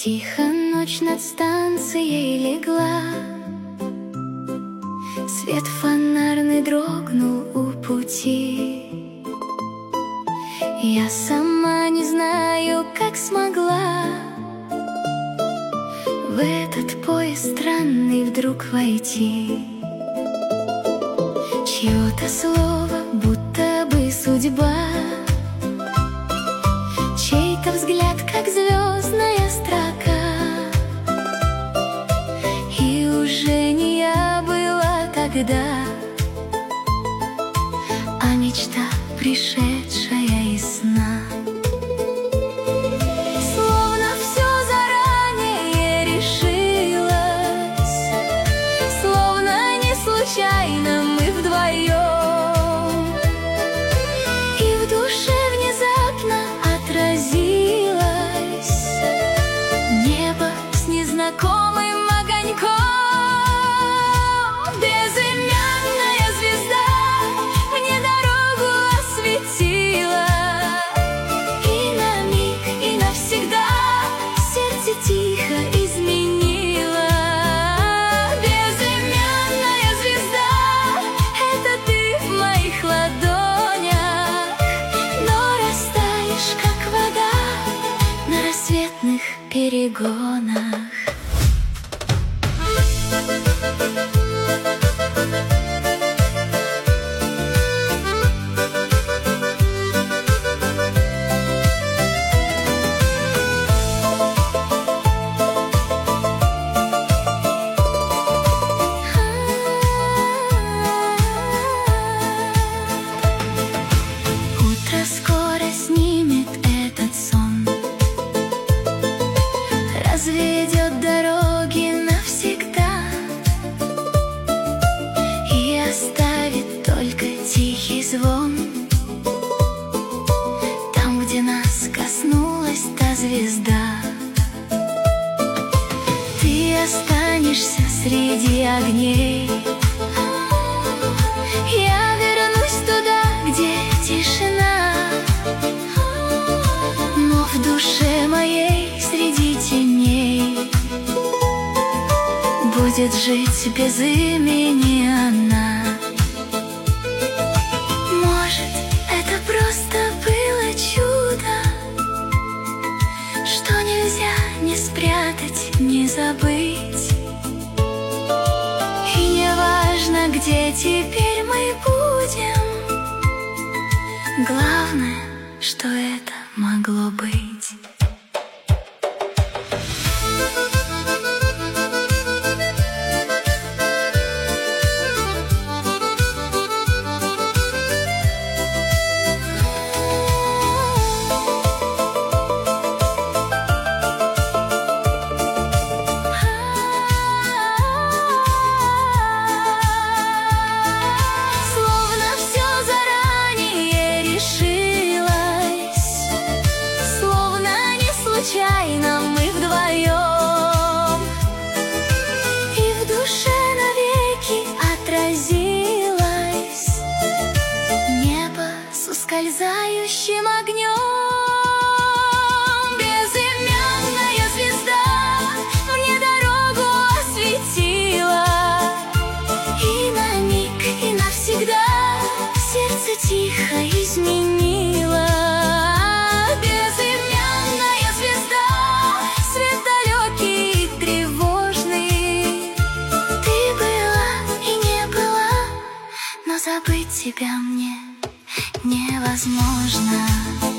Тихо ночь над станцией легла, свет фонарный дрогнул у пути. Я сама не знаю, как смогла в этот поезд странный вдруг войти. Чье-то слово, будто бы судьба, чей-то взгляд, как звездная строка. И уже не я была тогда, а мечта, пришедшая из сна. Словно все заранее решилось, словно не случайно мы вдвоем. И в душе внезапно отразилось небо с незнакомым огоньком. Безымянная звезда мне дорогу осветила, и на миг, и навсегда сердце тихо изменила. Безымянная звезда — это ты в моих ладонях, но растаешь, как вода на рассветных перегонах. Утро скоро снимет этот сон, разведет дороги навсегда и оставит только тихий звон там, где нас коснулась та звезда. Ты останешься среди огней, я вернусь туда, где тишина, но в душе моей среди теней будет жить без имени она. Может, это просто было чудо, что нельзя ни спрятать, ни забыть. И не важно, где теперь мы будем, главное, что это могло быть. Словно все заранее решилось, словно не случайно мы вдвоем. И в душе навеки отразилось небо с ускользающим огнем. Безымянная звезда мне дорогу осветила, и на миг, и навсегда сердце тихо изменила. Безымянная звезда, свет далекий и тревожный. Ты была и не была, но забыть тебя мне невозможно.